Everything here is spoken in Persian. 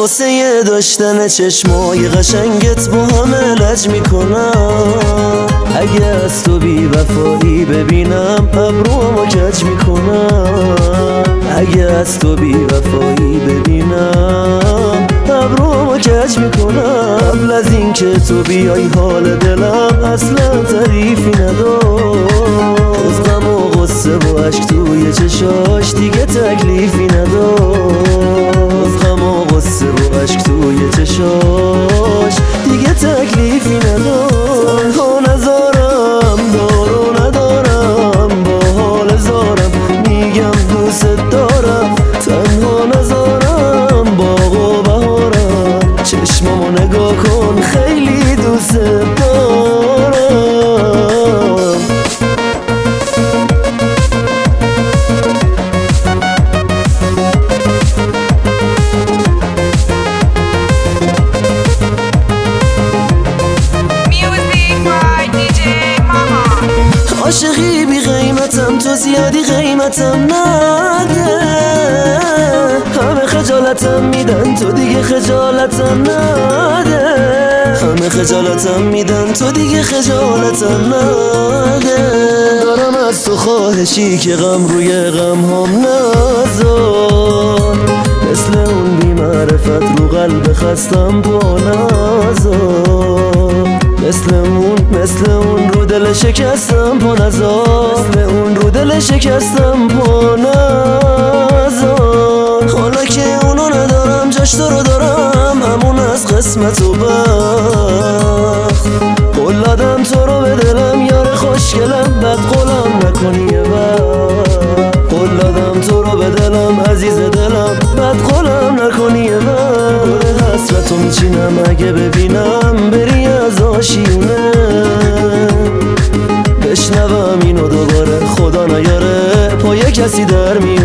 واسه داشتن چشمای قشنگت با همه لج میکنم. اگه از تو بی وفایی ببینم ابروامو کج میکنم. اگه از تو بی وفایی ببینم ابروامو کج میکنم. قبل از این که تو بیای حال دلم اصلا تعریفی نداشت. از غم و غصه و عشق توی چشاش دیگه تکلیفی نداشت. از غم و غصه و عشق توی چشاش دیگه تکلیفی نداشت. تنها نذارم دارو ندارم با حال زارم میگم دوست دارم. تنها نذارم باغ و بهارم چشمامو نگاه کن خیلی دوست دارم. عاشقی بی قیمتم تو زیادی قیمتم نده. همه خجالتم میدن تو دیگه خجالتم نده. همه خجالتم میدن تو دیگه خجالتم نده. دارم از تو خواهشی که غم روی غم هم نذار. مثل اون بی معرفت رو قلب خستم با نذار. مثل اون رو دل شکستم پا نذار. مثل اون رو دل شکستم پا نذار. حالا که اونو ندارم جاش تو رو دارم همون از قسمت و بخت. قول دادم تو رو به دلم یار خوشگلم بد قولم نکنی یه وقت. قول دادم تو رو به دلم عزیز دلم بد قولم نکنی یه وقت. گل حسرتو میچینم اگه ببینم بری از آشیونه. بشنوم اینو دوباره خدا نیاره پای کسی در میونه.